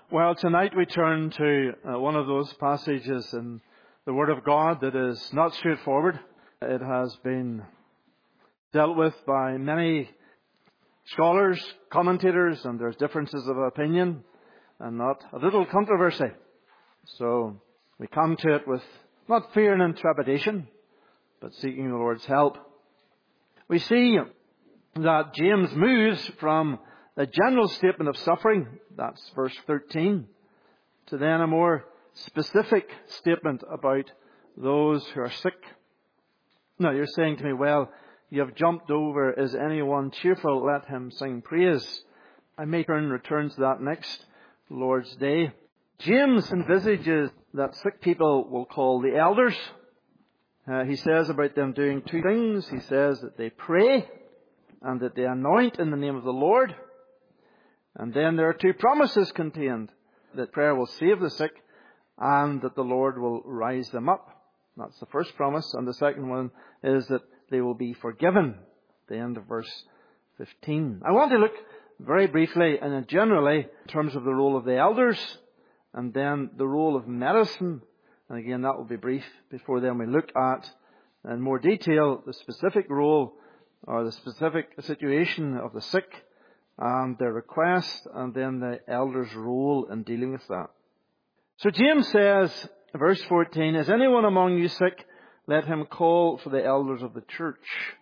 Well, tonight we turn to one of those passages in the Word of God that is not straightforward. It has been dealt with by many scholars, commentators, and there's differences of opinion and not a little controversy. So we come to it with not fear and trepidation, but seeking the Lord's help. We see that James moves from the general statement of suffering, that's verse 13, to then a more specific statement about those who are sick. Now you're saying to me, well, you have jumped over, is anyone cheerful? Let him sing praise. I may return to that next Lord's Day. James envisages that sick people will call the elders. He says about them doing two things. He says that they pray and that they anoint in the name of the Lord. And then there are two promises contained, that prayer will save the sick and that the Lord will rise them up. That's the first promise. And the second one is that they will be forgiven. The end of verse 15. I want to look very briefly and generally in terms of the role of the elders and then the role of medicine. And again, that will be brief. Before then we look at, in more detail, the specific role or the specific situation of the sick and their request, and then the elders' role in dealing with that. So James says, verse 14, is anyone among you sick? Let him call for the elders of the church.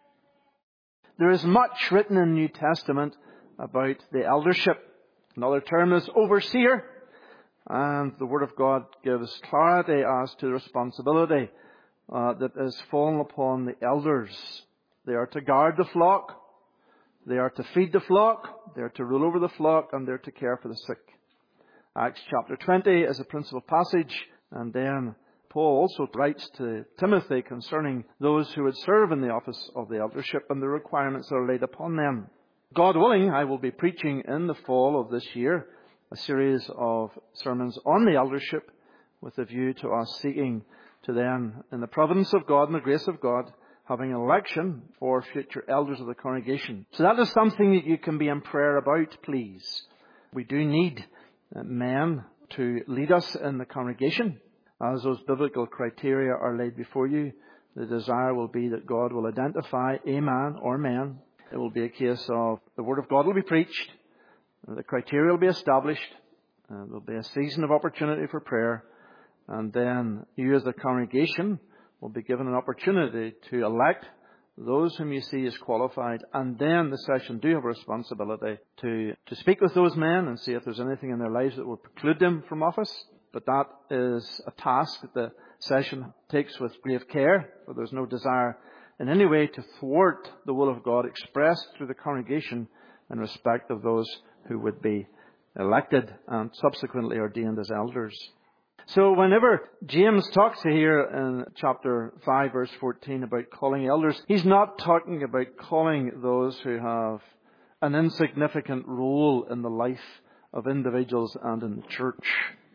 There is much written in the New Testament about the eldership. Another term is overseer. And the Word of God gives clarity as to the responsibility that is fallen upon the elders. They are to guard the flock. They are to feed the flock. They are to rule over the flock. And they are to care for the sick. Acts chapter 20 is a principal passage. And then Paul also writes to Timothy concerning those who would serve in the office of the eldership and the requirements that are laid upon them. God willing, I will be preaching in the fall of this year a series of sermons on the eldership with a view to us seeking to then, in the providence of God and the grace of God, having an election for future elders of the congregation. So that is something that you can be in prayer about, please. We do need men to lead us in the congregation. As those biblical criteria are laid before you, the desire will be that God will identify a man or men. It will be a case of the Word of God will be preached, the criteria will be established, there will be a season of opportunity for prayer, and then you as the congregation will be given an opportunity to elect those whom you see as qualified, and then the session do have a responsibility to speak with those men and see if there's anything in their lives that will preclude them from office. But that is a task that the session takes with grave care, for there's no desire in any way to thwart the will of God expressed through the congregation in respect of those who would be elected and subsequently ordained as elders. So whenever James talks here in chapter 5 verse 14 about calling elders, he's not talking about calling those who have an insignificant role in the life of individuals and in the church.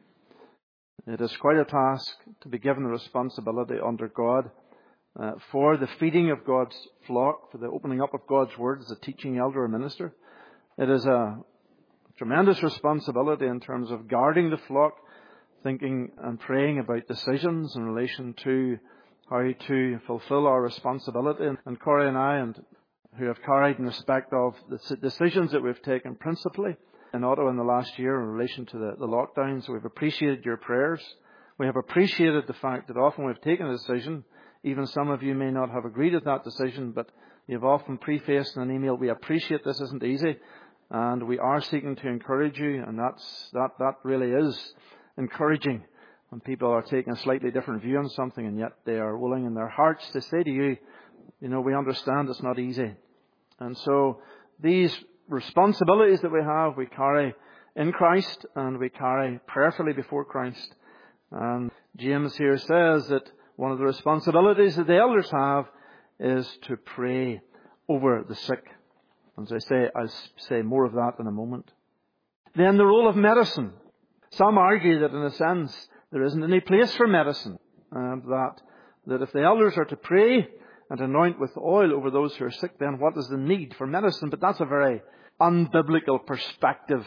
It is quite a task to be given the responsibility under God for the feeding of God's flock, for the opening up of God's word as a teaching elder or minister. It is a tremendous responsibility in terms of guarding the flock, thinking and praying about decisions in relation to how to fulfill our responsibility. And Corey and I, and who have carried in respect of the decisions that we've taken principally in Ottawa in the last year in relation to the lockdowns, we've appreciated your prayers. We have appreciated the fact that often we've taken a decision. Even some of you may not have agreed with that decision, but you've often prefaced in an email, we appreciate this isn't easy, and we are seeking to encourage you, and that really is encouraging when people are taking a slightly different view on something, and yet they are willing in their hearts to say to you, we understand it's not easy. And so these responsibilities that we have, we carry in Christ, and we carry prayerfully before Christ. And James here says that one of the responsibilities that the elders have is to pray over the sick. As I say, I'll say more of that in a moment. Then the role of medicine. Some argue that in a sense there isn't any place for medicine, and that if the elders are to pray and anoint with oil over those who are sick, then what is the need for medicine? But that's a very unbiblical perspective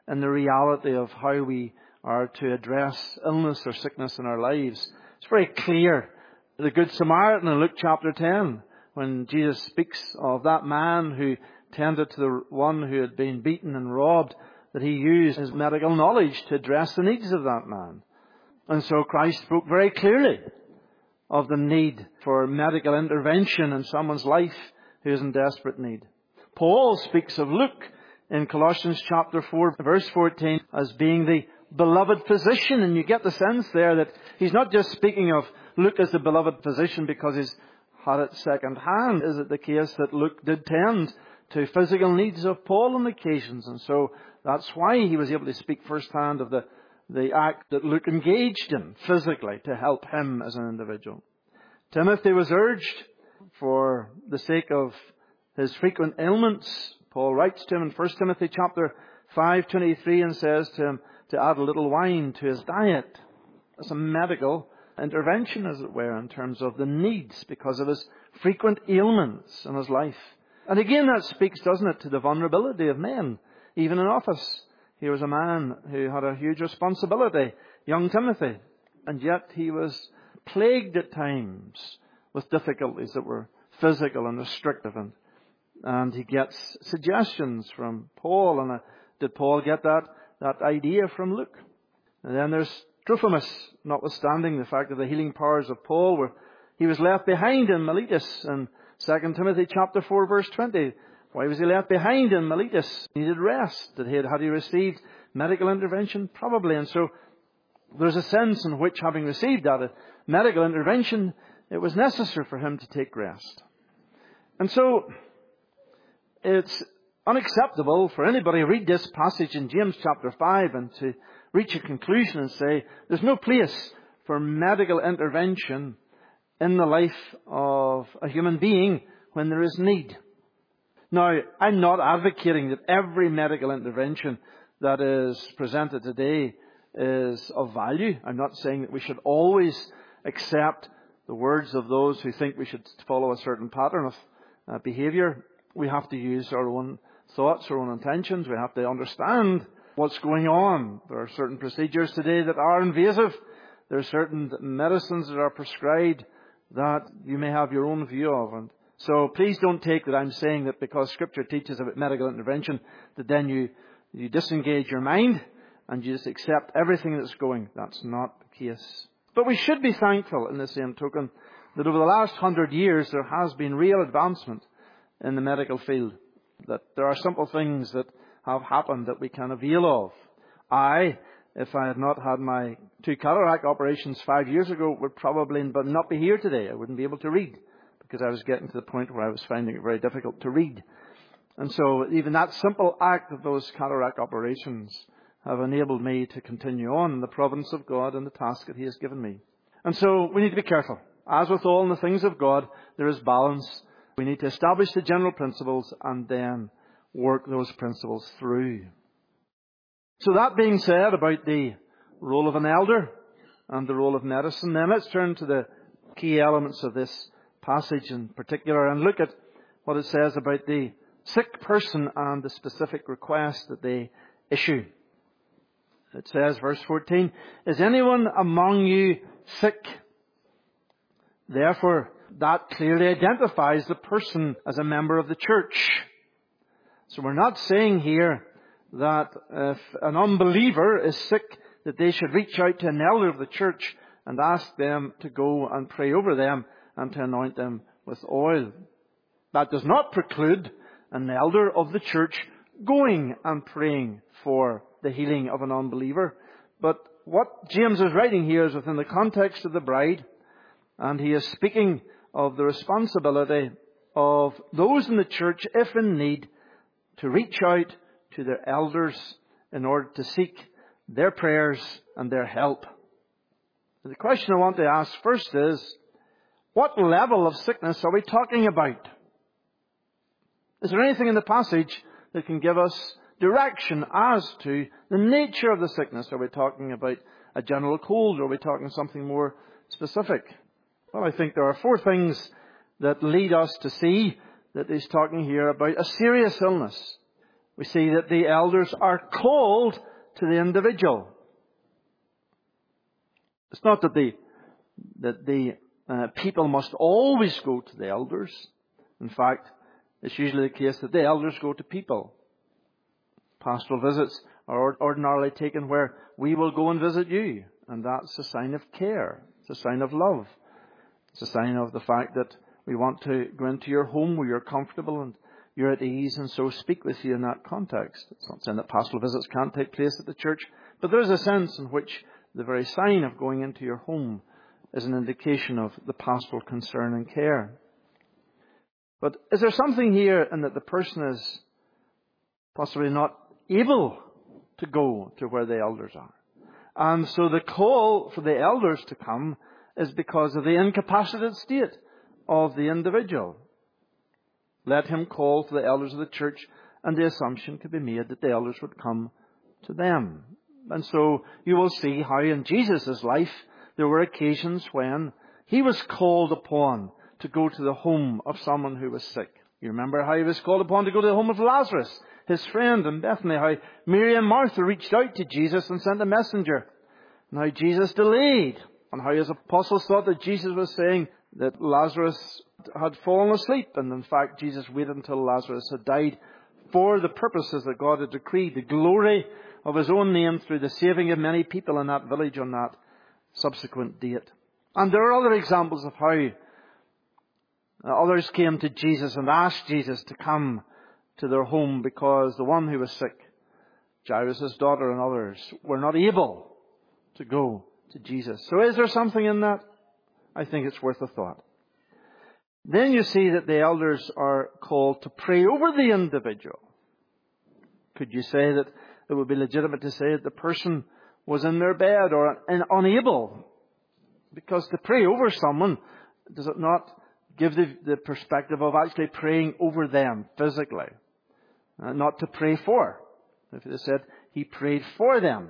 in the reality of how we are to address illness or sickness in our lives. It's very clear. The Good Samaritan in Luke chapter 10, when Jesus speaks of that man who tended to the one who had been beaten and robbed, that he used his medical knowledge to address the needs of that man. And so Christ spoke very clearly of the need for medical intervention in someone's life who is in desperate need. Paul speaks of Luke in Colossians chapter 4, verse 14, as being the beloved physician. And you get the sense there that he's not just speaking of Luke as the beloved physician because he's had it second hand. Is it the case that Luke did tend to physical needs of Paul on occasions? And so that's why he was able to speak firsthand of the act that Luke engaged in physically to help him as an individual. Timothy was urged, for the sake of his frequent ailments, Paul writes to him in 1 Timothy chapter 5:23 and says to him to add a little wine to his diet. That's a medical intervention, as it were, in terms of the needs because of his frequent ailments in his life. And again, that speaks, doesn't it, to the vulnerability of men, even in office. He was a man who had a huge responsibility, young Timothy, and yet he was plagued at times with difficulties that were physical and restrictive. And he gets suggestions from Paul. And did Paul get that idea from Luke? And then there's Trophimus, notwithstanding the fact of the healing powers of Paul, where he was left behind in Miletus in 2 Timothy chapter 4, verse 20. Why was he left behind in Miletus? He needed rest. Had he received medical intervention? Probably. And so there's a sense in which, having received that medical intervention, it was necessary for him to take rest. And so it's unacceptable for anybody to read this passage in James chapter 5 and to reach a conclusion and say there's no place for medical intervention in the life of a human being when there is need. Now, I'm not advocating that every medical intervention that is presented today is of value. I'm not saying that we should always accept the words of those who think we should follow a certain pattern of behaviour. We have to use our own thoughts, our own intentions. We have to understand what's going on. There are certain procedures today that are invasive. There are certain medicines that are prescribed that you may have your own view of. And so please don't take that I'm saying that because Scripture teaches about medical intervention, that then you disengage your mind and you just accept everything that's going. That's not the case. But we should be thankful in the same token that over the last 100 years there has been real advancement in the medical field. That there are simple things that have happened that we can avail of. If I had not had my 2 cataract operations 5 years ago, would probably not be here today. I wouldn't be able to read because I was getting to the point where I was finding it very difficult to read. And so even that simple act of those cataract operations have enabled me to continue on in the providence of God and the task that He has given me. And so we need to be careful. As with all in the things of God, there is balance. We need to establish the general principles and then work those principles through. So that being said about the role of an elder and the role of medicine, then let's turn to the key elements of this passage in particular and look at what it says about the sick person and the specific request that they issue. It says, verse 14, "Is anyone among you sick?" Therefore, that clearly identifies the person as a member of the church. So we're not saying here that if an unbeliever is sick, that they should reach out to an elder of the church and ask them to go and pray over them and to anoint them with oil. That does not preclude an elder of the church going and praying for the healing of an unbeliever. But what James is writing here is within the context of the bride, and he is speaking of the responsibility of those in the church, if in need, to reach out to their elders in order to seek their prayers and their help. The question I want to ask first is, what level of sickness are we talking about? Is there anything in the passage that can give us direction as to the nature of the sickness? Are we talking about a general cold, or are we talking something more specific? Well, I think there are 4 things that lead us to see that he's talking here about a serious illness. we see that the elders are called to the individual. It's not that the people must always go to the elders. In fact, it's usually the case that the elders go to people. Pastoral visits are ordinarily taken where we will go and visit you. And that's a sign of care. It's a sign of love. It's a sign of the fact that we want to go into your home where you're comfortable and you're at ease, and so speak with you in that context. It's not saying that pastoral visits can't take place at the church, but there is a sense in which the very sign of going into your home is an indication of the pastoral concern and care. But is there something here in that the person is possibly not able to go to where the elders are? And so the call for the elders to come is because of the incapacitated state of the individual. Let him call for the elders of the church, and the assumption could be made that the elders would come to them. And so you will see how in Jesus' life there were occasions when he was called upon to go to the home of someone who was sick. You remember how he was called upon to go to the home of Lazarus, his friend in Bethany, how Mary and Martha reached out to Jesus and sent a messenger, and how Jesus delayed, and how his apostles thought that Jesus was saying that Lazarus had fallen asleep, and in fact Jesus waited until Lazarus had died for the purposes that God had decreed, the glory of his own name through the saving of many people in that village on that subsequent date. And there are other examples of how others came to Jesus and asked Jesus to come to their home because the one who was sick, Jairus' daughter and others, were not able to go to Jesus. So is there something in that? I think it's worth a thought. Then you see that the elders are called to pray over the individual. Could you say that it would be legitimate to say that the person was in their bed or unable? Because to pray over someone, does it not give the perspective of actually praying over them physically? Not to pray for. If it said he prayed for them.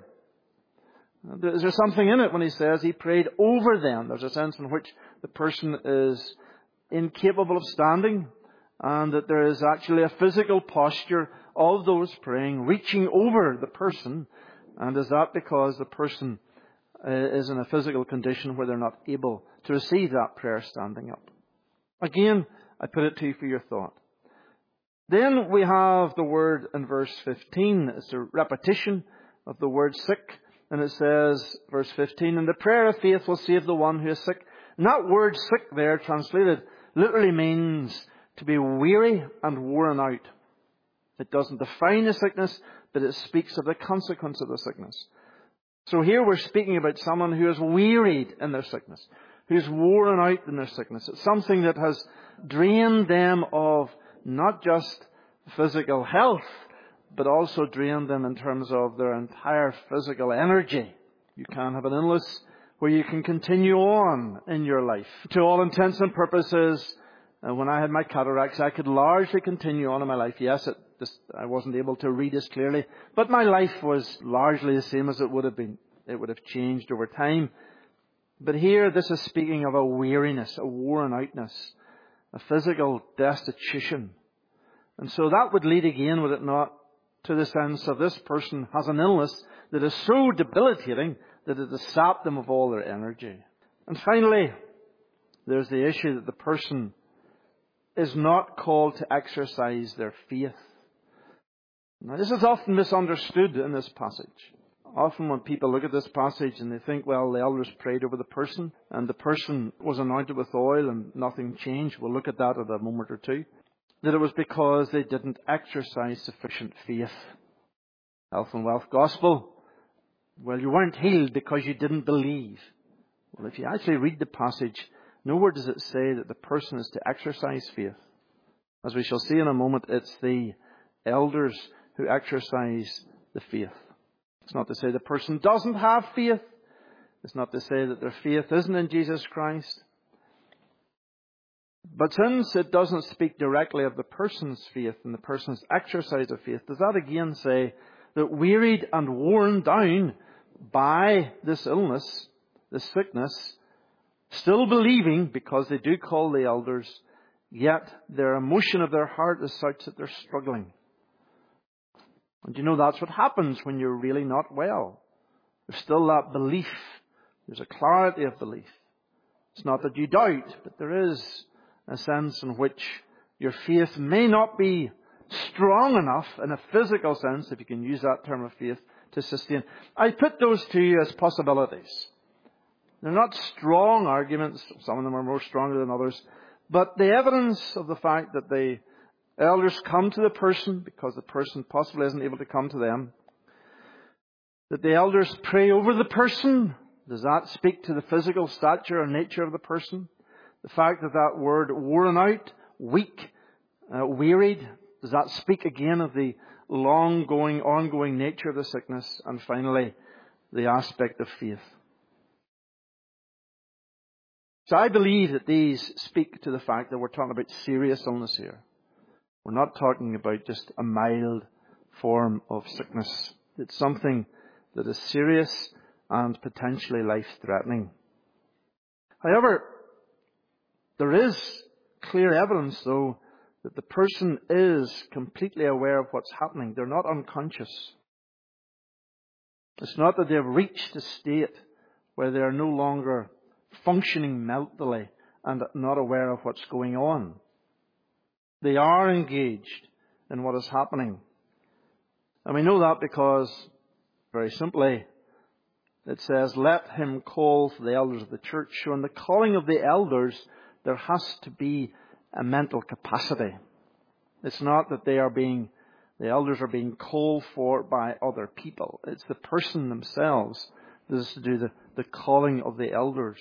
Is there something in it when he says he prayed over them? There's a sense in which the person is incapable of standing, and that there is actually a physical posture of those praying, reaching over the person. And is that because the person is in a physical condition where they're not able to receive that prayer standing up? Again, I put it to you for your thought. Then we have the word in verse 15. It's a repetition of the word sick. And it says, verse 15, and the prayer of faith will save the one who is sick. And that word sick there, translated, literally means to be weary and worn out. It doesn't define the sickness, but it speaks of the consequence of the sickness. So here we're speaking about someone who is wearied in their sickness, who's worn out in their sickness. It's something that has drained them of not just physical health, but also drained them in terms of their entire physical energy. You can't have an illness where you can continue on in your life. To all intents and purposes, when I had my cataracts, I could largely continue on in my life. Yes, I wasn't able to read as clearly, but my life was largely the same as it would have been. It would have changed over time. But here, this is speaking of a weariness, a worn outness, a physical destitution. And so that would lead again, would it not, to the sense of this person has an illness that is so debilitating that it has sapped them of all their energy. And finally, there's the issue that the person is not called to exercise their faith. Now, this is often misunderstood in this passage. Often when people look at this passage and they think, well, the elders prayed over the person and the person was anointed with oil and nothing changed. We'll look at that in a moment or two. That it was because they didn't exercise sufficient faith. Health and Wealth Gospel. Well, you weren't healed because you didn't believe. Well, if you actually read the passage, nowhere does it say that the person is to exercise faith. As we shall see in a moment, it's the elders who exercise the faith. It's not to say the person doesn't have faith. It's not to say that their faith isn't in Jesus Christ. But since it doesn't speak directly of the person's faith and the person's exercise of faith, does that again say that wearied and worn down by this illness, this sickness, still believing because they do call the elders, yet their emotion of their heart is such that they're struggling? And you know that's what happens when you're really not well. There's still that belief. There's a clarity of belief. It's not that you doubt, but there is a sense in which your faith may not be strong enough in a physical sense, if you can use that term of faith, to sustain. I put those to you as possibilities. They're not strong arguments. Some of them are more stronger than others. But the evidence of the fact that the elders come to the person because the person possibly isn't able to come to them. That the elders pray over the person. Does that speak to the physical stature or nature of the person? The fact that that word worn out, weak, wearied, does that speak again of the ongoing nature of the sickness? And finally, the aspect of faith. So I believe that these speak to the fact that we're talking about serious illness here. We're not talking about just a mild form of sickness. It's something that is serious and potentially life-threatening. However, there is clear evidence, though, that the person is completely aware of what's happening. They're not unconscious. It's not that they've reached a state where they are no longer functioning mentally and not aware of what's going on. They are engaged in what is happening. And we know that because, very simply, it says, let him call for the elders of the church. So in the calling of the elders, there has to be a mental capacity. It's not that the elders are being called for by other people. It's the person themselves that is to do the calling of the elders.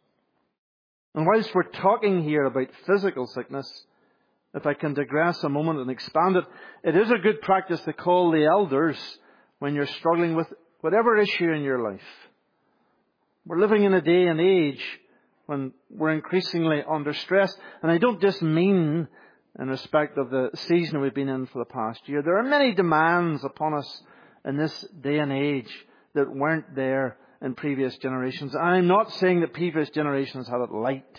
And whilst we're talking here about physical sickness, if I can digress a moment and expand it, it is a good practice to call the elders when you're struggling with whatever issue in your life. We're living in a day and age when we're increasingly under stress. And I don't just mean in respect of the season we've been in for the past year. There are many demands upon us in this day and age that weren't there in previous generations. I'm not saying that previous generations had it light.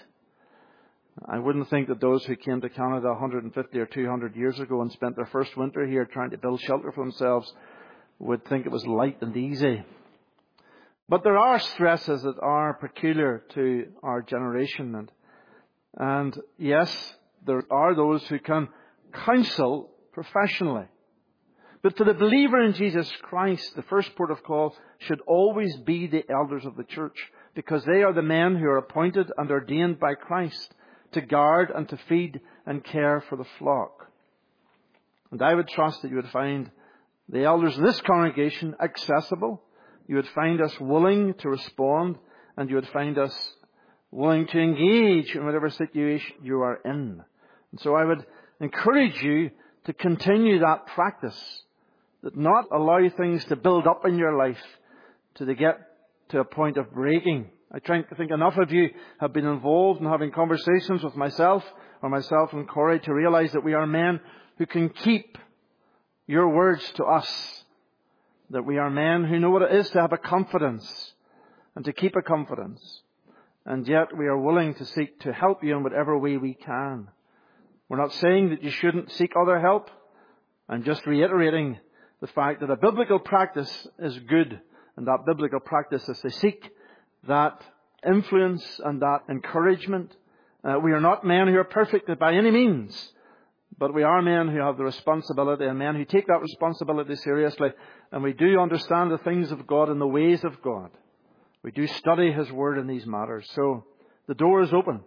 I wouldn't think that those who came to Canada 150 or 200 years ago and spent their first winter here trying to build shelter for themselves would think it was light and easy. But there are stresses that are peculiar to our generation. And yes, there are those who can counsel professionally. But for the believer in Jesus Christ, the first port of call should always be the elders of the church, because they are the men who are appointed and ordained by Christ to guard and to feed and care for the flock. And I would trust that you would find the elders in this congregation accessible. You would find us willing to respond, and you would find us willing to engage in whatever situation you are in. And so I would encourage you to continue that practice, that not allow things to build up in your life to get to a point of breaking. I think enough of you have been involved in having conversations with myself and Corey to realize that we are men who can keep your words to us. That we are men who know what it is to have a confidence and to keep a confidence. And yet we are willing to seek to help you in whatever way we can. We're not saying that you shouldn't seek other help. I'm just reiterating the fact that a biblical practice is good. And that biblical practice is to seek that influence and that encouragement. We are not men who are perfect by any means. But we are men who have the responsibility and men who take that responsibility seriously. And we do understand the things of God and the ways of God. We do study His Word in these matters. So the door is open.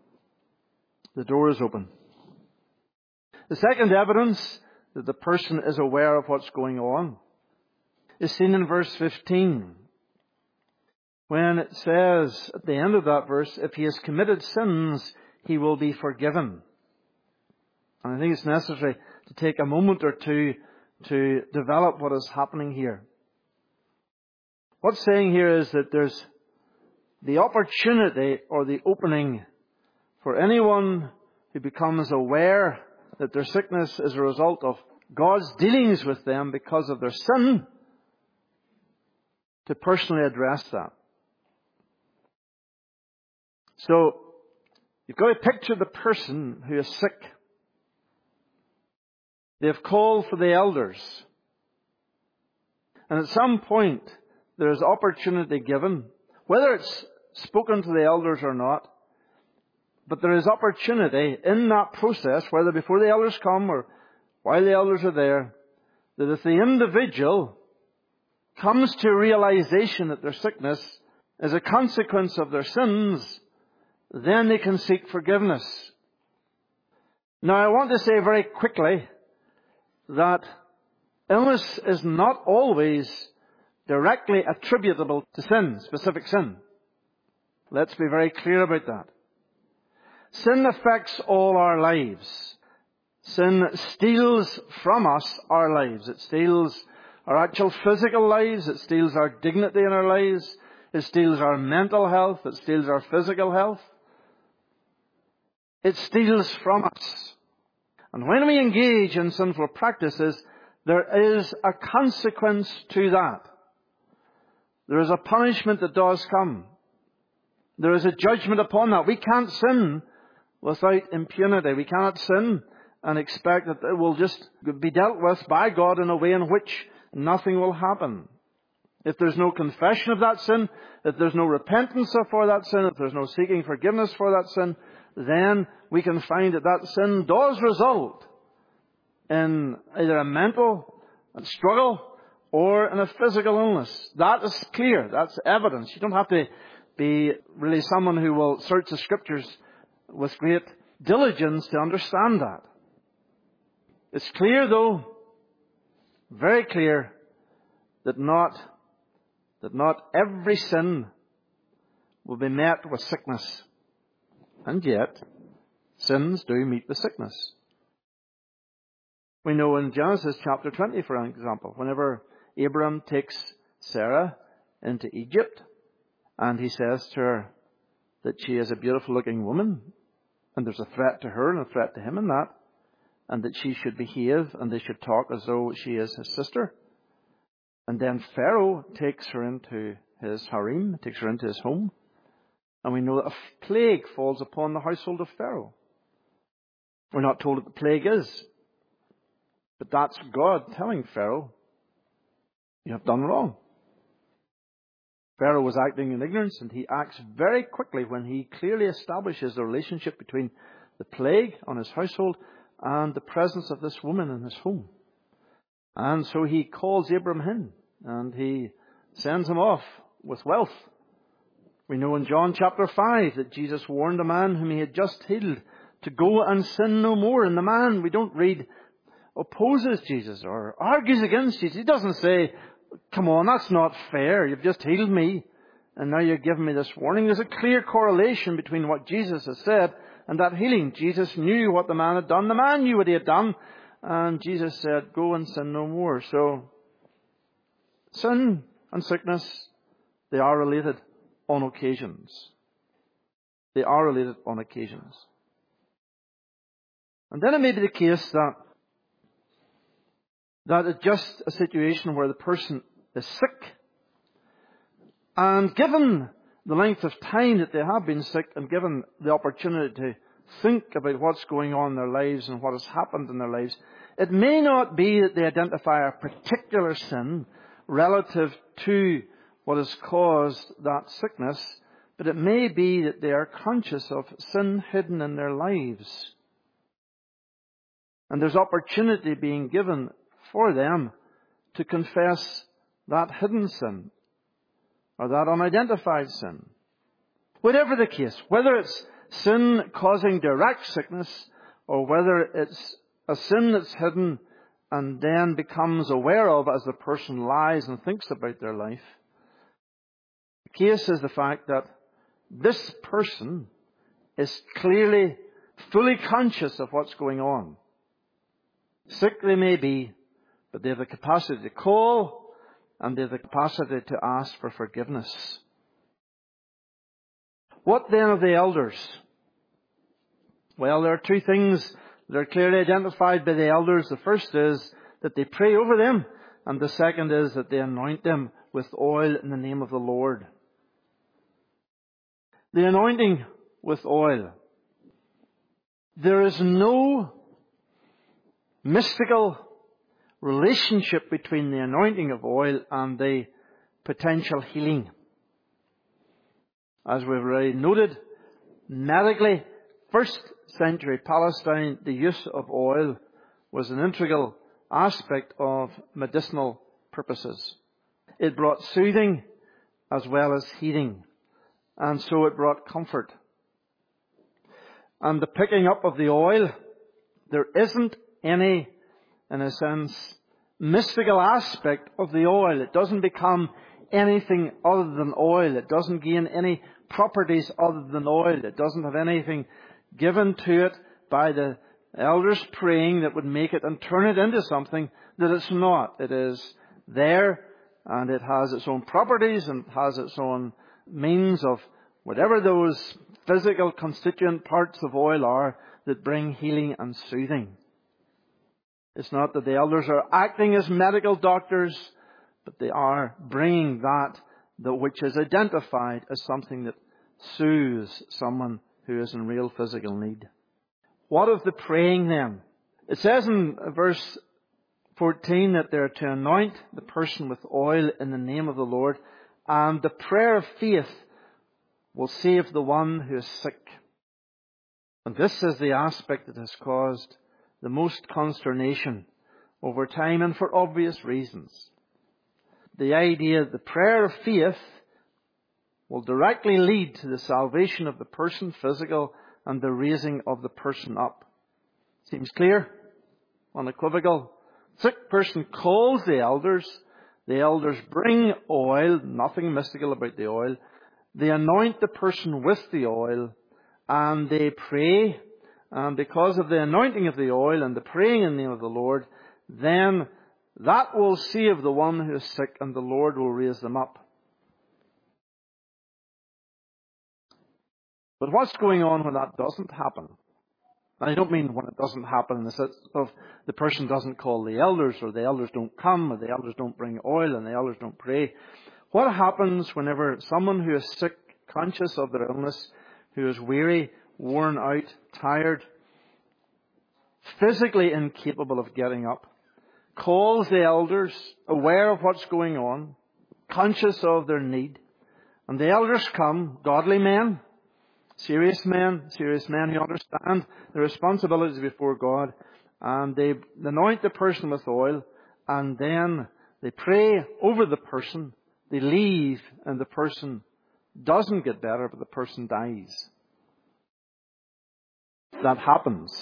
The door is open. The second evidence that the person is aware of what's going on is seen in verse 15. When it says at the end of that verse, if he has committed sins, he will be forgiven. And I think it's necessary to take a moment or two to develop what is happening here. What's saying here is that there's the opportunity or the opening for anyone who becomes aware that their sickness is a result of God's dealings with them because of their sin, to personally address that. So, you've got to picture the person who is sick. They've called for the elders. And at some point, there is opportunity given, whether it's spoken to the elders or not, but there is opportunity in that process, whether before the elders come or while the elders are there, that if the individual comes to realization that their sickness is a consequence of their sins, then they can seek forgiveness. Now, I want to say very quickly that illness is not always directly attributable to sin, specific sin. Let's be very clear about that. Sin affects all our lives. Sin steals from us our lives. It steals our actual physical lives. It steals our dignity in our lives. It steals our mental health. It steals our physical health. It steals from us. And when we engage in sinful practices, there is a consequence to that. There is a punishment that does come. There is a judgment upon that. We can't sin without impunity. We cannot sin and expect that it will just be dealt with by God in a way in which nothing will happen. If there's no confession of that sin, if there's no repentance for that sin, if there's no seeking forgiveness for that sin, then we can find that that sin does result in either a mental struggle or in a physical illness. That is clear. That's evidence. You don't have to be really someone who will search the Scriptures with great diligence to understand that. It's clear, though, very clear, that not every sin will be met with sickness. And yet, sins do meet with sickness. We know in Genesis chapter 20, for example, whenever Abram takes Sarah into Egypt, and he says to her that she is a beautiful looking woman, and there's a threat to her and a threat to him in that, and that she should behave and they should talk as though she is his sister. And then Pharaoh takes her into his harem, takes her into his home, and we know that a plague falls upon the household of Pharaoh. We're not told what the plague is, but that's God telling Pharaoh, you have done wrong. Pharaoh was acting in ignorance, and he acts very quickly when he clearly establishes the relationship between the plague on his household and the presence of this woman in his home. And so he calls Abram in, and he sends him off with wealth. We know in John chapter 5 that Jesus warned a man whom he had just healed to go and sin no more. And the man, we don't read, opposes Jesus or argues against Jesus. He doesn't say, come on, that's not fair. You've just healed me, and now you're giving me this warning. There's a clear correlation between what Jesus has said and that healing. Jesus knew what the man had done. The man knew what he had done. And Jesus said, go and sin no more. So, sin and sickness, they are related on occasions. They are related on occasions. And then it may be the case that it's just a situation where the person is sick. And given the length of time that they have been sick, and given the opportunity to think about what's going on in their lives and what has happened in their lives, it may not be that they identify a particular sin relative to what has caused that sickness, but it may be that they are conscious of sin hidden in their lives. And there's opportunity being given for them to confess that hidden sin or that unidentified sin. Whatever the case, whether it's sin causing direct sickness or whether it's a sin that's hidden and then becomes aware of as the person lies and thinks about their life, the case is the fact that this person is clearly, fully conscious of what's going on. Sick they may be, but they have the capacity to call and they have the capacity to ask for forgiveness. What then of the elders? Well, there are two things that are clearly identified by the elders. The first is that they pray over them, and the second is that they anoint them with oil in the name of the Lord. The anointing with oil. There is no mystical relationship between the anointing of oil and the potential healing. As we've already noted, medically, first century Palestine, the use of oil was an integral aspect of medicinal purposes. It brought soothing as well as healing, and so it brought comfort. And the picking up of the oil, there isn't any, in a sense, mystical aspect of the oil. It doesn't become anything other than oil. It doesn't gain any properties other than oil. It doesn't have anything given to it by the elders praying that would make it and turn it into something that it's not. It is there, and it has its own properties and has its own means of whatever those physical constituent parts of oil are that bring healing and soothing. It's not that the elders are acting as medical doctors, but they are bringing that which is identified as something that soothes someone who is in real physical need. What of the praying then? It says in verse 14 that they're to anoint the person with oil in the name of the Lord, and the prayer of faith will save the one who is sick. And this is the aspect that has caused the most consternation over time, and for obvious reasons. The idea that the prayer of faith will directly lead to the salvation of the person, physical, and the raising of the person up. Seems clear, unequivocal. Sick person calls the elders bring oil, nothing mystical about the oil. They anoint the person with the oil, and they pray. And because of the anointing of the oil and the praying in the name of the Lord, then that will save the one who is sick, and the Lord will raise them up. But what's going on when that doesn't happen? And I don't mean when it doesn't happen in the sense of the person doesn't call the elders, or the elders don't come, or the elders don't bring oil, and the elders don't pray. What happens whenever someone who is sick, conscious of their illness, who is weary, worn out, tired, physically incapable of getting up, calls the elders, aware of what's going on, conscious of their need, and the elders come, godly men, serious men who understand their responsibilities before God, and they anoint the person with oil, and then they pray over the person, they leave, and the person doesn't get better, but the person dies. That happens.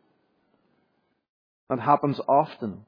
That happens often.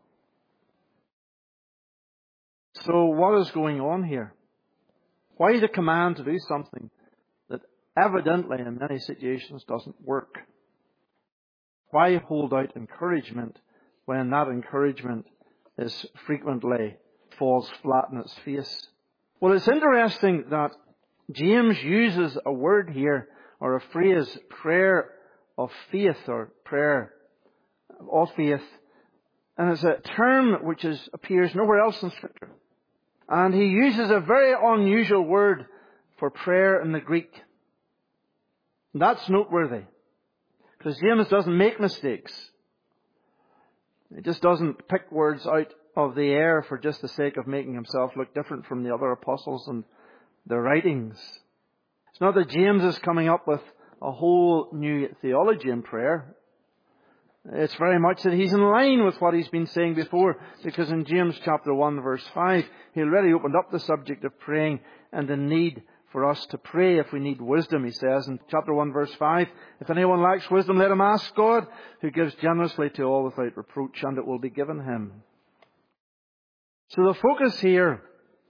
So what is going on here? Why the command to do something that evidently in many situations doesn't work? Why hold out encouragement when that encouragement is frequently falls flat in its face? Well, it's interesting that James uses a word here, or a phrase, prayer of faith, or prayer of faith. And it's a term which appears nowhere else in Scripture. And he uses a very unusual word for prayer in the Greek. And that's noteworthy, because James doesn't make mistakes. He just doesn't pick words out of the air for just the sake of making himself look different from the other apostles and their writings. It's not that James is coming up with a whole new theology in prayer. It's very much that he's in line with what he's been saying before, because in James chapter 1 verse 5, he already opened up the subject of praying and the need for us to pray if we need wisdom. He says in chapter 1 verse 5, if anyone lacks wisdom, let him ask God, who gives generously to all without reproach, and it will be given him. So the focus here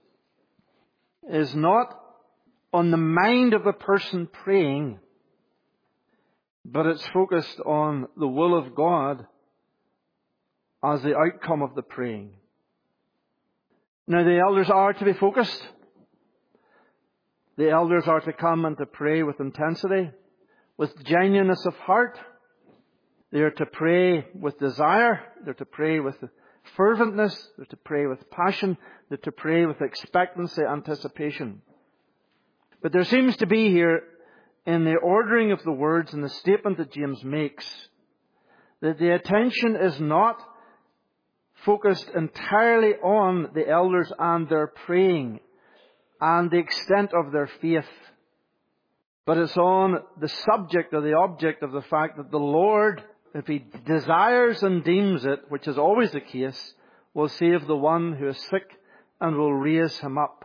is not on the mind of the person praying, but it's focused on the will of God as the outcome of the praying. Now, the elders are to be focused. The elders are to come and to pray with intensity, with genuineness of heart. They are to pray with desire. They're to pray with ferventness. They're to pray with passion. They're to pray with expectancy, anticipation. But there seems to be here, in the ordering of the words and the statement that James makes, that the attention is not focused entirely on the elders and their praying and the extent of their faith. But it's on the subject or the object of the fact that the Lord, if He desires and deems it, which is always the case, will save the one who is sick and will raise him up.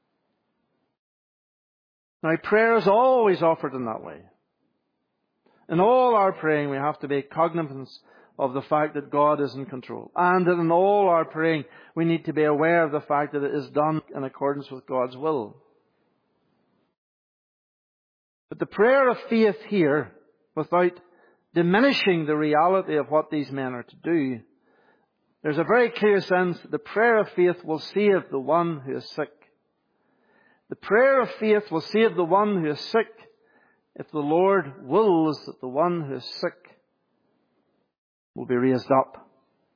Now, prayer is always offered in that way. In all our praying, we have to be cognizant of the fact that God is in control. And that in all our praying, we need to be aware of the fact that it is done in accordance with God's will. But the prayer of faith here, without diminishing the reality of what these men are to do, there's a very clear sense that the prayer of faith will save the one who is sick. The prayer of faith will save the one who is sick if the Lord wills that the one who is sick will be raised up.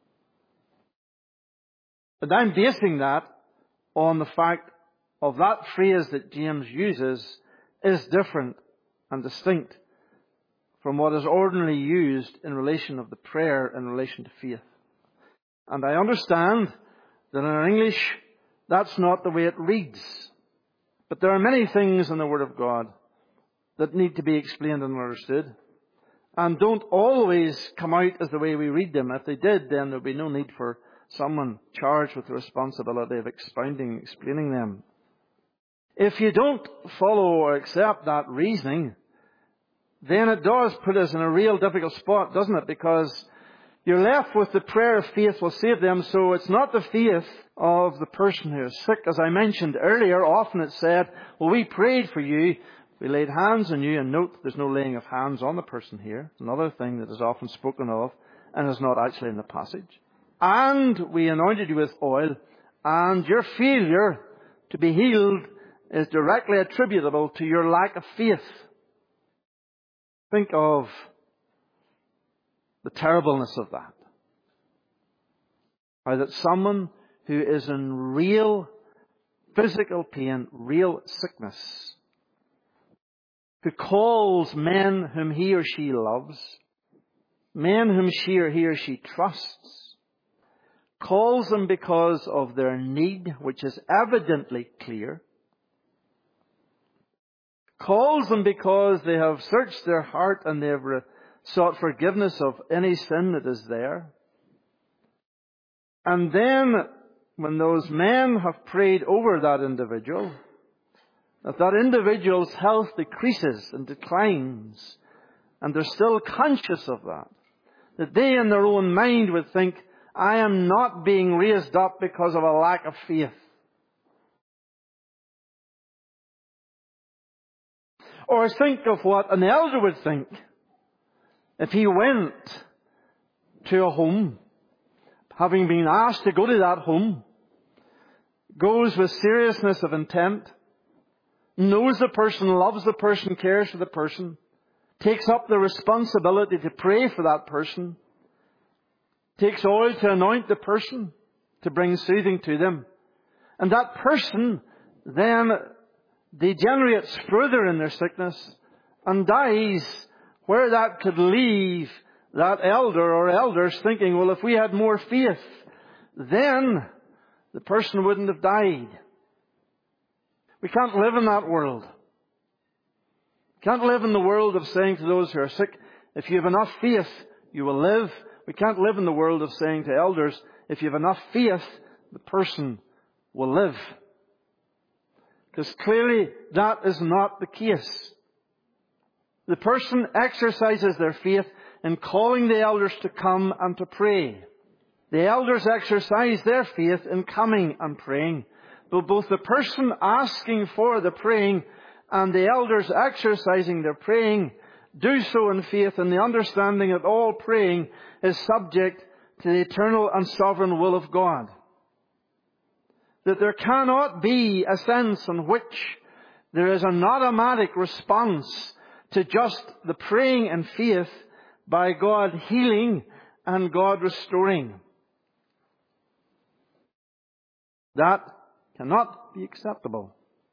But I'm basing that on the fact of that phrase that James uses is different and distinct from what is ordinarily used in relation of the prayer in relation to faith. And I understand that in our English, that's not the way it reads. But there are many things in the Word of God that need to be explained and understood, and don't always come out as the way we read them. If they did, then there would be no need for someone charged with the responsibility of expounding, explaining them. If you don't follow or accept that reasoning, then it does put us in a real difficult spot, doesn't it? Because you're left with the prayer of faith will save them, so it's not the faith of the person who is sick. As I mentioned earlier, often it's said, well, we prayed for you, we laid hands on you, and note there's no laying of hands on the person here. It's another thing that is often spoken of and is not actually in the passage. And we anointed you with oil, and your failure to be healed is directly attributable to your lack of faith. Think of the terribleness of that. How that someone who is in real physical pain, real sickness, who calls men whom he or she loves, men whom he or she trusts, calls them because of their need, which is evidently clear, calls them because they have searched their heart and they have sought forgiveness of any sin that is there. And then, when those men have prayed over that individual, if that individual's health decreases and declines, and they're still conscious of that they in their own mind would think, I am not being raised up because of a lack of faith. Or think of what an elder would think if he went to a home, having been asked to go to that home, goes with seriousness of intent, knows the person, loves the person, cares for the person, takes up the responsibility to pray for that person, takes oil to anoint the person, to bring soothing to them. And that person then degenerates further in their sickness and dies, where that could leave that elder or elders thinking, well, if we had more faith, then the person wouldn't have died. We can't live in that world. We can't live in the world of saying to those who are sick, if you have enough faith, you will live. We can't live in the world of saying to elders, if you have enough faith, the person will live. Because clearly that is not the case. The person exercises their faith in calling the elders to come and to pray. The elders exercise their faith in coming and praying. But both the person asking for the praying and the elders exercising their praying do so in faith in the understanding that all praying is subject to the eternal and sovereign will of God. That there cannot be a sense in which there is an automatic response to just the praying in faith by God healing and God restoring. That cannot be acceptable.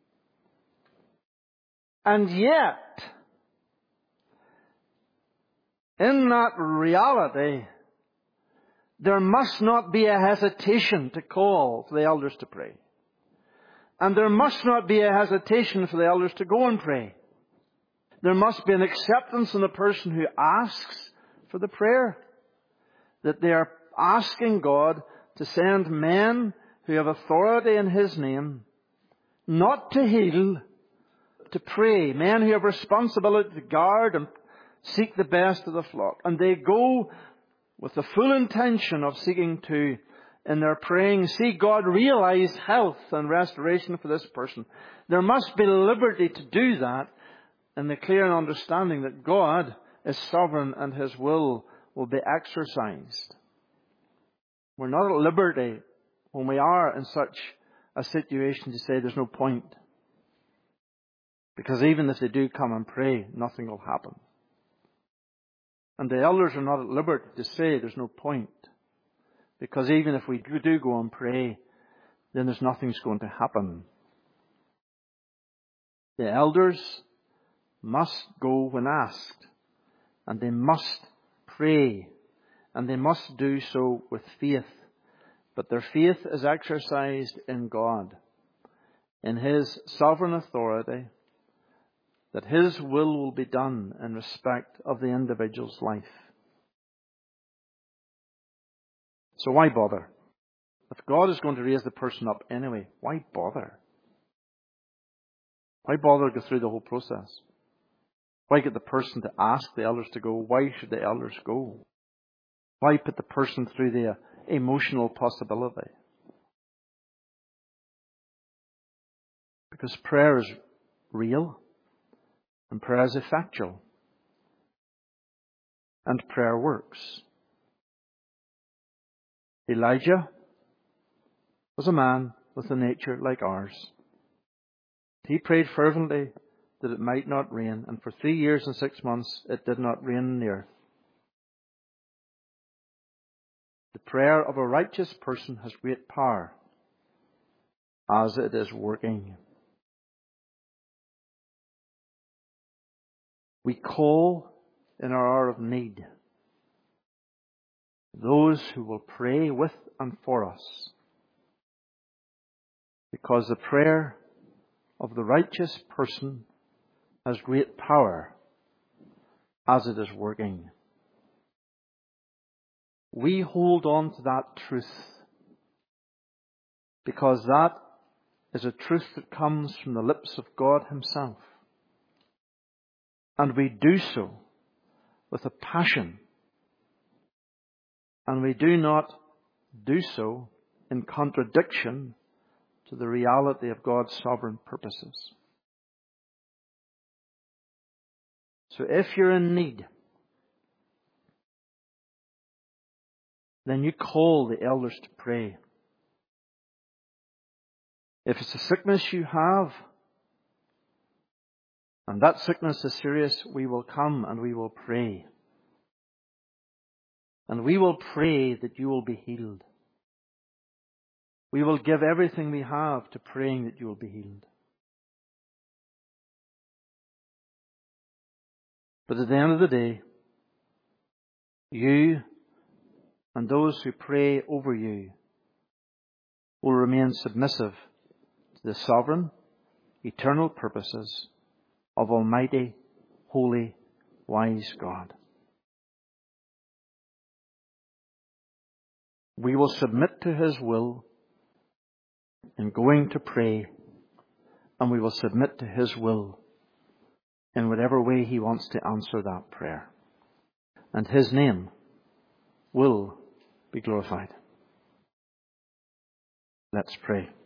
And yet, in that reality, there must not be a hesitation to call for the elders to pray. And there must not be a hesitation for the elders to go and pray. There must be an acceptance in the person who asks for the prayer. That they are asking God to send men who have authority in His name, not to heal, to pray. Men who have responsibility to guard and seek the best of the flock. And they go with the full intention of seeking to, in their praying, see God realize health and restoration for this person. There must be liberty to do that in the clear understanding that God is sovereign and His will be exercised. We're not at liberty when we are in such a situation to say there's no point. Because even if they do come and pray, nothing will happen. And the elders are not at liberty to say there's no point. Because even if we do go and pray, then there's nothing's going to happen. The elders must go when asked. And they must pray. And they must do so with faith. But their faith is exercised in God, in His sovereign authority, that His will be done in respect of the individual's life. So why bother? If God is going to raise the person up anyway, why bother? Why bother go through the whole process? Why get the person to ask the elders to go? Why should the elders go? Why put the person through the emotional possibility? Because prayer is real. And prayer is effectual. And prayer works. Elijah was a man with a nature like ours. He prayed fervently that it might not rain, and for 3 years and 6 months it did not rain in the earth. The prayer of a righteous person has great power as it is working. We call in our hour of need those who will pray with and for us. Because the prayer of the righteous person has great power as it is working. We hold on to that truth because that is a truth that comes from the lips of God Himself. And we do so with a passion. And we do not do so in contradiction to the reality of God's sovereign purposes. So if you're in need, then you call the elders to pray. If it's a sickness you have, and that sickness is serious, we will come and we will pray. And we will pray that you will be healed. We will give everything we have to praying that you will be healed. But at the end of the day, you and those who pray over you will remain submissive to the sovereign, eternal purposes of Almighty, Holy, Wise God. We will submit to His will in going to pray, and we will submit to His will in whatever way He wants to answer that prayer. And His name will be glorified. Let's pray.